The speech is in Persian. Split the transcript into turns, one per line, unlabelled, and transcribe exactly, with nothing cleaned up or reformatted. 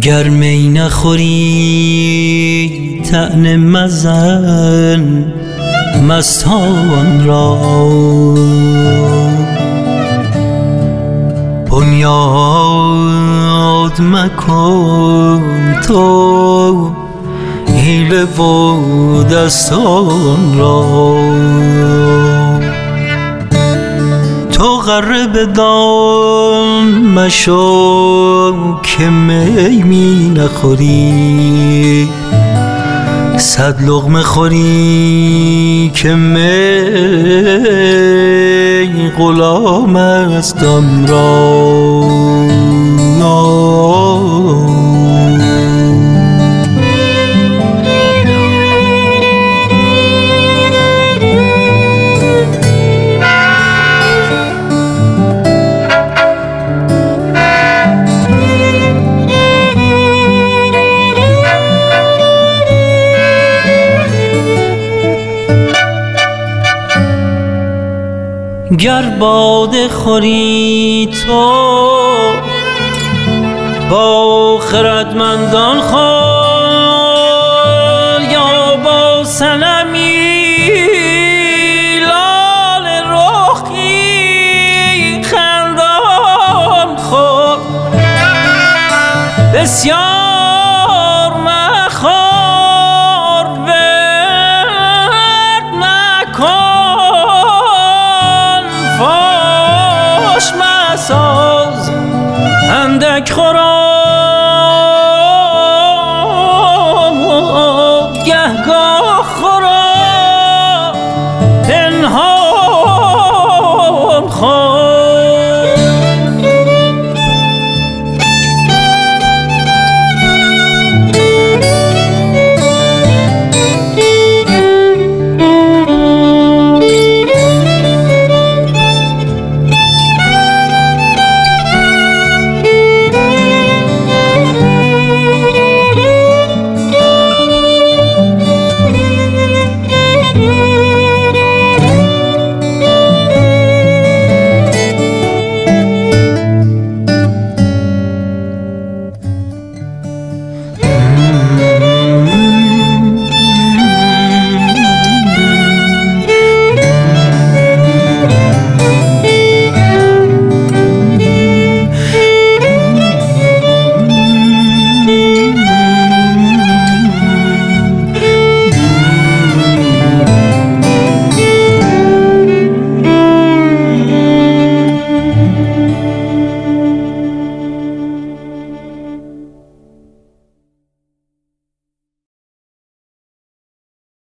گر می نخوری طعنه مزن مستان را، بنیاد مکن تو حیله و دستان را. تو غره بدان مشو که می می نخوری، صد لقمه خوری که می غلام است آن را. گر باده خوری تو با خردمندان خور، یا با صنمی لال رخی خندان خور. بسیار